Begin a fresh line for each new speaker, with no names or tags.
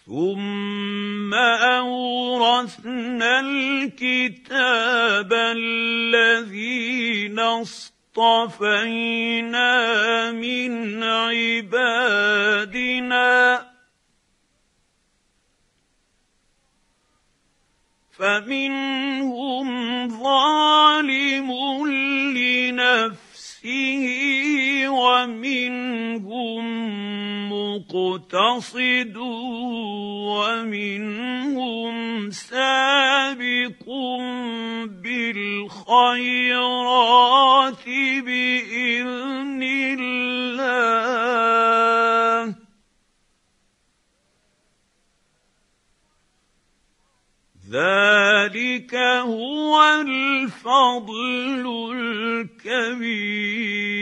ثم أورثنا الكتاب الذين اصطفينا من عبادنا فمنهم ظالم لنفسه ومنهم مقتصد ومنهم سابق بالخيرات بإذن الله ذلك هو الفضل الكبير.